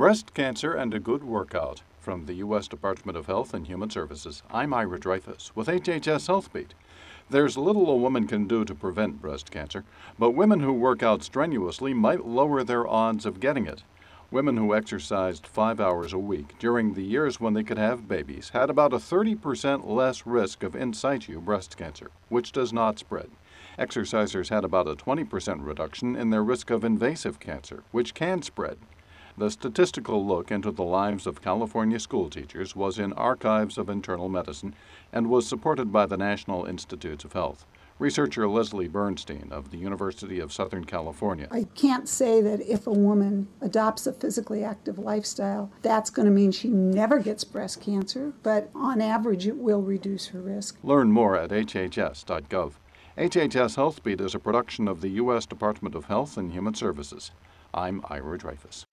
Breast cancer and a good workout. From the U.S. Department of Health and Human Services, I'm Ira Dreyfus with HHS HealthBeat. There's little a woman can do to prevent breast cancer, but women who work out strenuously might lower their odds of getting it. Women who exercised 5 hours a week during the years when they could have babies had about a 30% less risk of in situ breast cancer, which does not spread. Exercisers had about a 20% reduction in their risk of invasive cancer, which can spread. The statistical look into the lives of California school teachers was in Archives of Internal Medicine and was supported by the National Institutes of Health. Researcher Leslie Bernstein of the University of Southern California. I can't say that if a woman adopts a physically active lifestyle, that's going to mean she never gets breast cancer, but on average it will reduce her risk. Learn more at hhs.gov. HHS HealthBeat is a production of the U.S. Department of Health and Human Services. I'm Ira Dreyfus.